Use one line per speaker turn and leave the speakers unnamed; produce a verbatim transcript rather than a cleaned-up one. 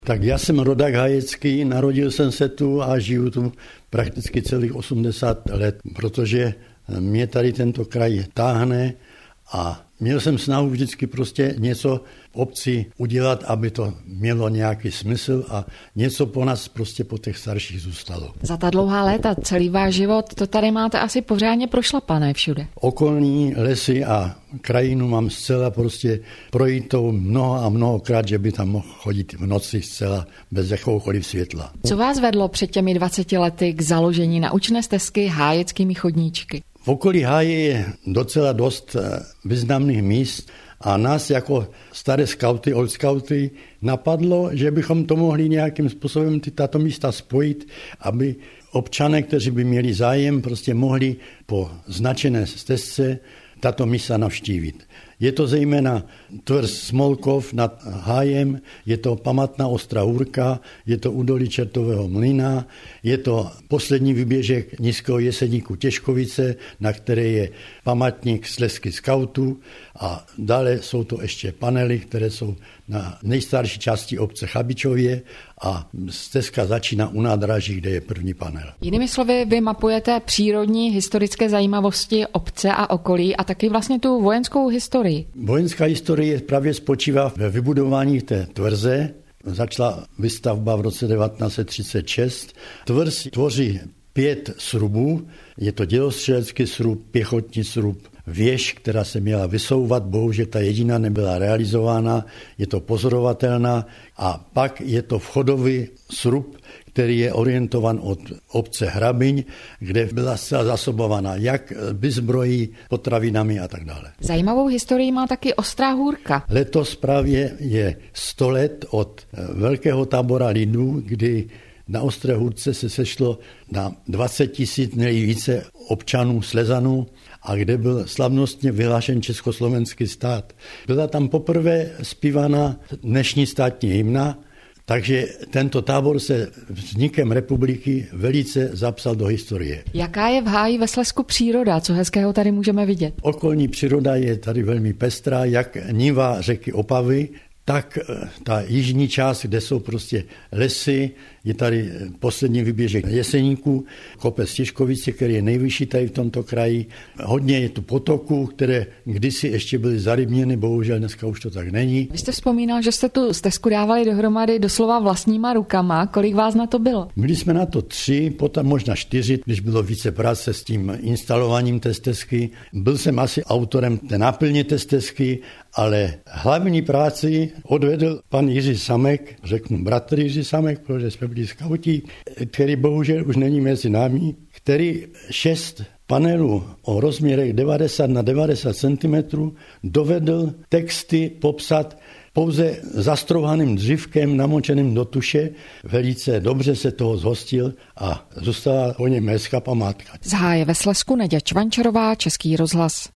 Tak já jsem rodák hajecký, narodil jsem se tu a žiju tu prakticky celých osmdesát let, protože mě tady tento kraj táhne a měl jsem snahu vždycky prostě něco v obci udělat, aby to mělo nějaký smysl a něco po nás prostě po těch starších zůstalo.
Za ta dlouhá léta, celý váš život, to tady máte asi pořádně prošlapané všude.
Okolní lesy a krajinu mám zcela prostě projitou mnoho a mnohokrát, že by tam mohl chodit v noci zcela bez jakoukoliv světla.
Co vás vedlo před těmi dvaceti lety k založení naučné stezky Hájeckými chodníčky?
V okolí Háje je docela dost významných míst a nás jako staré skauty, old skauty napadlo, že bychom to mohli nějakým způsobem ty tato místa spojit, aby občané, kteří by měli zájem, prostě mohli po značené stezce tato místa navštívit. Je to zejména tvrz Smolkov nad Hájem, je to památná Ostrá Hůrka, je to údolí Čertového mlýna, je to poslední výběžek nízkého Jeseníku Těžkovice, na které je památník Slezských skautů a dále jsou to ještě panely, které jsou na nejstarší části obce Chabičově a stezka začíná u nádraží, kde je první panel.
Jinými slovy, vy mapujete přírodní historické zajímavosti obce a okolí a taky vlastně tu vojenskou historii.
Vojenská historie právě spočívá ve vybudování té tvrze. Začala výstavba v roce devatenáct set třicet šest. Tvrz tvoří pět srubů. Je to dělostřelecký srub, pěchotní srub, věž, která se měla vysouvat, bohužel ta jediná nebyla realizována, je to pozorovatelná a pak je to vchodový srub, který je orientovan od obce Hrabiň, kde byla zcela zasobovaná jak výzbrojí, potravinami a tak dále.
Zajímavou historii má taky Ostrá Hůrka.
Letos právě je sto let od velkého tábora lidu, kdy na Ostré Hůrce se sešlo na dvacet tisíc nejvíce občanů Slezanů a kde byl slavnostně vyhlášen československý stát. Byla tam poprvé zpívána dnešní státní hymna, takže tento tábor se vznikem republiky velice zapsal do historie.
Jaká je v Háji ve Slezsku příroda? Co hezkého tady můžeme vidět?
Okolní příroda je tady velmi pestrá, jak niva řeky Opavy, tak ta jižní část, kde jsou prostě lesy, je tady poslední výběžek Jeseníku, kopec Těžkovice, který je nejvyšší tady v tomto kraji. Hodně je tu potoků, které kdysi ještě byly zarybněny, bohužel dneska už to tak není.
Vy jste vzpomínal, že jste tu stezku dávali dohromady doslova vlastníma rukama. Kolik vás na to bylo?
Byli jsme na to tři, potom možná čtyři, když bylo více práce s tím instalováním té stezky. Byl jsem asi autorem té náplně té stezky, ale hlavní práci odvedl pan Jiří Samek, řeknu bratr Jiří Samek, protože jsme byli skauti, který bohužel už není mezi námi, který šest panelů o rozměrech devadesát na devadesát centimetrů dovedl texty popsat pouze zastrouhaným dřívkem namočeným do tuše. Velice dobře se toho zhostil a zůstala po něm hezká památka.
Z Háje ve Slezsku Naděja Čvančarová, Český rozhlas.